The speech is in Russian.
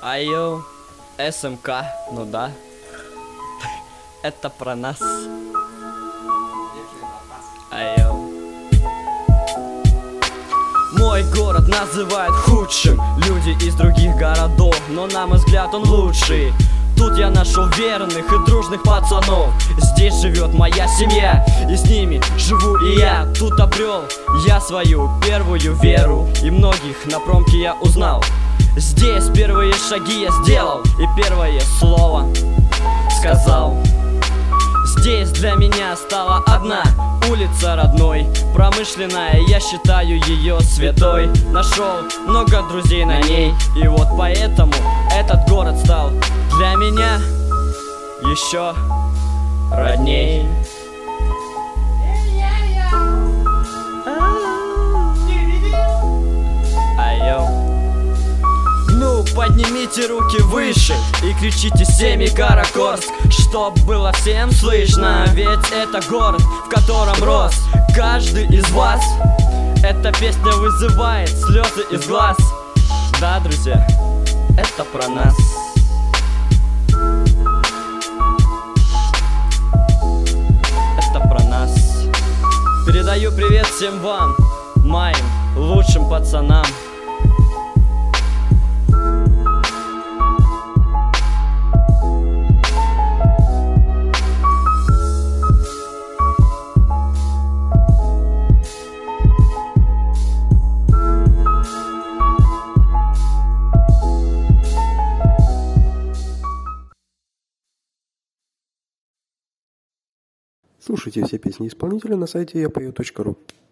Айо, СМК, ну да. Это про нас. Айо. Мой город называют худшим люди из других городов, но на мой взгляд он лучший. Тут я нашел верных и дружных пацанов. Здесь живет моя семья, и с ними живу и я. Тут обрел я свою первую веру, и многих на промке я узнал. Здесь первые шаги я сделал, и первое слово сказал. Здесь для меня стала одна улица родной, промышленная, я считаю ее святой. Нашел много друзей на ней, и вот поэтому этот город стал для меня еще родней. Ну, поднимите руки выше и кричите Семикаракорск, чтоб было всем слышно. Ведь это город, в котором рос каждый из вас. Эта песня вызывает слезы из глаз. Да, друзья, это про нас. Это про нас. Передаю привет всем вам, моим лучшим пацанам. Слушайте все песни исполнителя на сайте yapoe.ru.